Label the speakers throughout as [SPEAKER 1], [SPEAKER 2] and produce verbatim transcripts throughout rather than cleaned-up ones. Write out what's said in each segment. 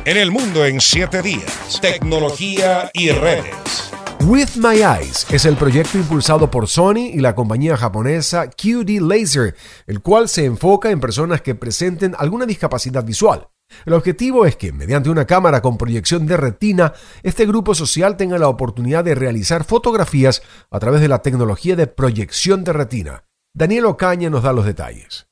[SPEAKER 1] En el mundo en siete días, tecnología y redes.
[SPEAKER 2] With My Eyes es el proyecto impulsado por Sony y la compañía japonesa Q D Laser, el cual se enfoca en personas que presenten alguna discapacidad visual. El objetivo es que, mediante una cámara con proyección de retina, este grupo social tenga la oportunidad de realizar fotografías a través de la tecnología de proyección de retina. Daniel Ocaña nos da los detalles.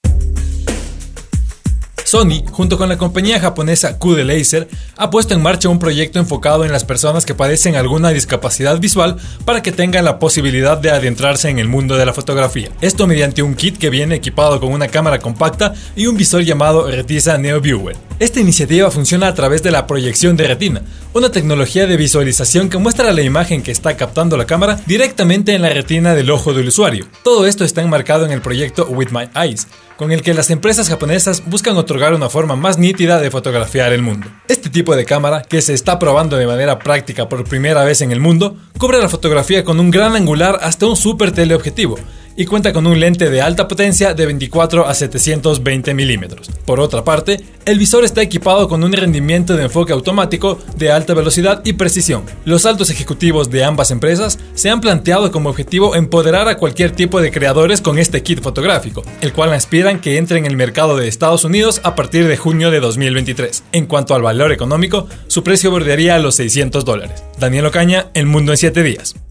[SPEAKER 3] Sony, junto con la compañía japonesa Q D Laser, ha puesto en marcha un proyecto enfocado en las personas que padecen alguna discapacidad visual para que tengan la posibilidad de adentrarse en el mundo de la fotografía. Esto mediante un kit que viene equipado con una cámara compacta y un visor llamado Retisa Neo Viewer. Esta iniciativa funciona a través de la proyección de retina, una tecnología de visualización que muestra la imagen que está captando la cámara directamente en la retina del ojo del usuario. Todo esto está enmarcado en el proyecto With My Eyes, con el que las empresas japonesas buscan otorgar una forma más nítida de fotografiar el mundo. Este tipo de cámara, que se está probando de manera práctica por primera vez en el mundo, cubre la fotografía con un gran angular hasta un super teleobjetivo y cuenta con un lente de alta potencia de veinticuatro a setecientos veinte milímetros. Por otra parte, el visor está equipado con un rendimiento de enfoque automático de alta velocidad y precisión. Los altos ejecutivos de ambas empresas se han planteado como objetivo empoderar a cualquier tipo de creadores con este kit fotográfico, el cual aspiran que entre en el mercado de Estados Unidos a partir de junio de dos mil veintitrés. En cuanto al valor económico, su precio bordearía los seiscientos dólares. Daniel Ocaña, El Mundo en siete días.